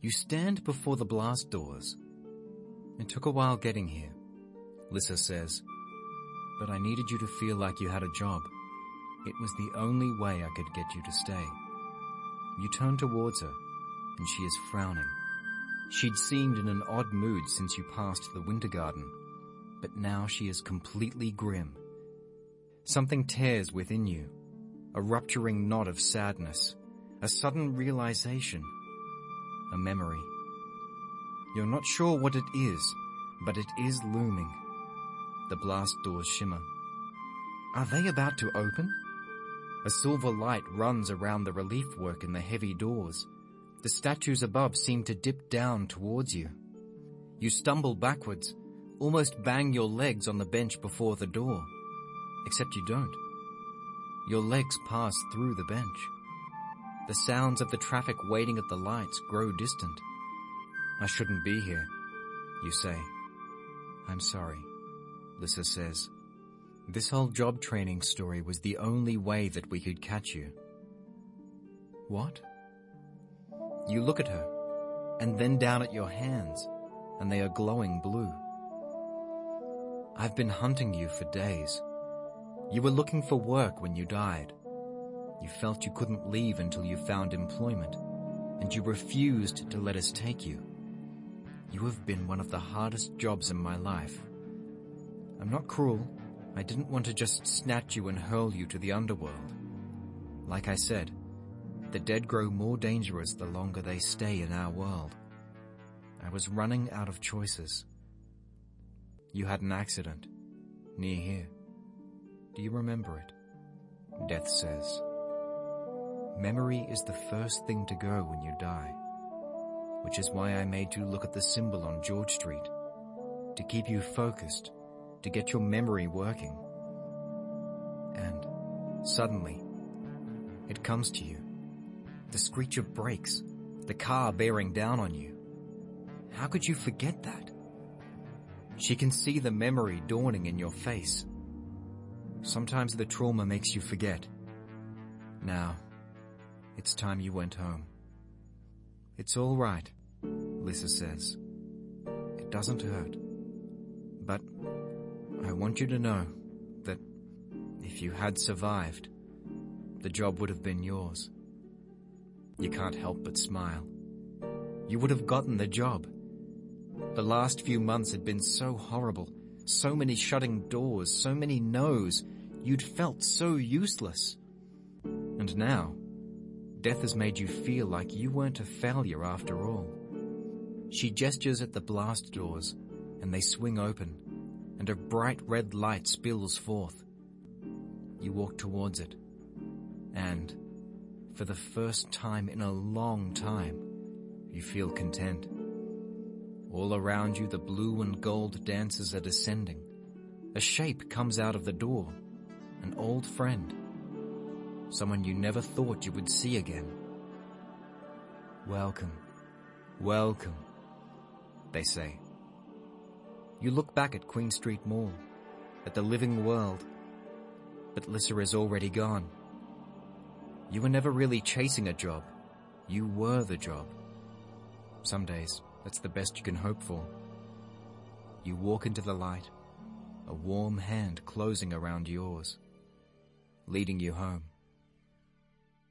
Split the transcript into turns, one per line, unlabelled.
You stand before the blast doors. It took a while getting here, Lissa says, but I needed you to feel like you had a job. It was the only way I could get you to stay. You turn towards her, and she is frowning. She'd seemed in an odd mood since you passed the winter garden, but now she is completely grim. Something tears within you, a rupturing knot of sadness, a sudden realization, a memory. You're not sure what it is, but it is looming. The blast doors shimmer. Are they about to open? A silver light runs around the relief work in the heavy doors. The statues above seem to dip down towards you. You stumble backwards, almost bang your legs on the bench before the door. Except you don't. Your legs pass through the bench. The sounds of the traffic waiting at the lights grow distant. I shouldn't be here, you say. I'm sorry, Lissa says. This whole job training story was the only way that we could catch you. What? You look at her, and then down at your hands, and they are glowing blue. I've been hunting you for days. You were looking for work when you died. You felt you couldn't leave until you found employment, and you refused to let us take you. You have been one of the hardest jobs in my life. I'm not cruel. I didn't want to just snatch you and hurl you to the underworld. Like I said, the dead grow more dangerous the longer they stay in our world. I was running out of choices. You had an accident, near here. Do you remember it? Death says. Memory is the first thing to go when you die, which is why I made you look at the symbol on George Street, to keep you focused, to get your memory working. And suddenly, it comes to you. The screech of brakes, the car bearing down on you. How could you forget that? She can see the memory dawning in your face. Sometimes the trauma makes you forget. Now, it's time you went home. It's all right, Lissa says. It doesn't hurt. But I want you to know that if you had survived, the job would have been yours. You can't help but smile. You would have gotten the job. The last few months had been so horrible, so many shutting doors, so many no's. You'd felt so useless. And now, death has made you feel like you weren't a failure after all. She gestures at the blast doors, and they swing open, and a bright red light spills forth. You walk towards it, and, for the first time in a long time, you feel content. All around you, the blue and gold dancers are descending. A shape comes out of the door, an old friend, someone you never thought you would see again. Welcome, welcome, they say. You look back at Queen Street Mall, at the living world, but Lissa is already gone. You were never really chasing a job. You were the job. Some days, that's the best you can hope for. You walk into the light, a warm hand closing around yours, leading you home.